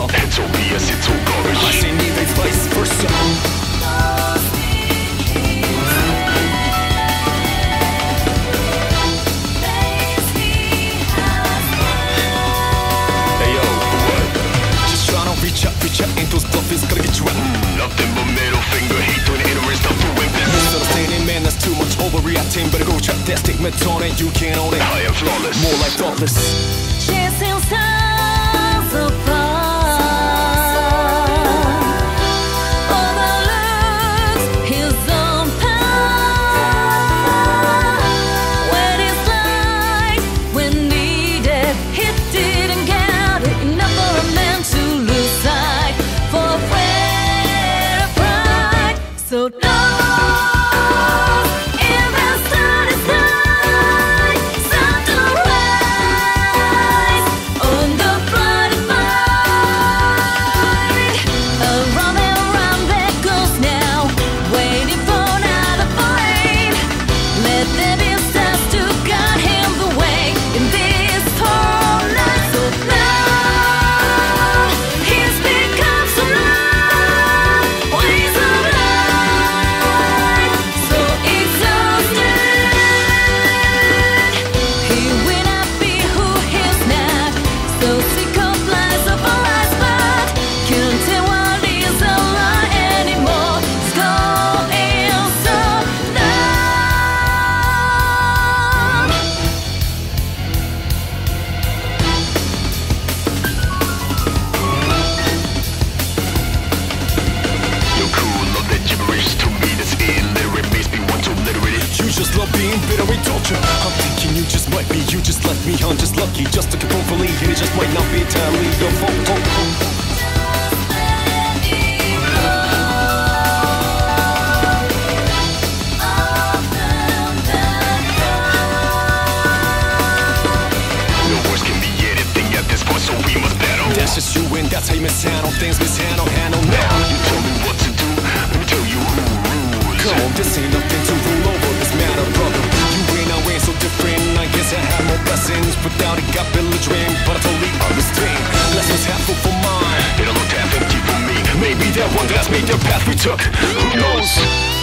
versa. It's obvious, it's all garbage. I say neither, it's vice versa. Reach out, ain't those bluffers gonna get you out. Nothing but middle finger, hate doing it or stop doing this. Misunderstanding, man, that's too much overreacting. Better go check that statement on it, you can't own it. I am flawless, more like thoughtless. Chasing stars apart. Overlooks his own power. When it's light, when needed, he didn't get it. Never meant to lose sight for a friend of pride. So love being bitter, we torture. I'm thinking you just might be, you just left me on just lucky. Just took a phone for leave, and it just might not be entirely your fault. No words can be anything at this point, so we must battle. That's just you and that's how you mishandle things, handle now. You tell me what to do, let me tell you who rules. Come on, this ain't nothing to rule over this matter, brother. You ain't, I ain't so different. I guess I had more blessings. Without it, got belligerent, but I totally understand. Blessings half full for mine. It looked half empty for me. Maybe that one glass made the path we took. Who knows?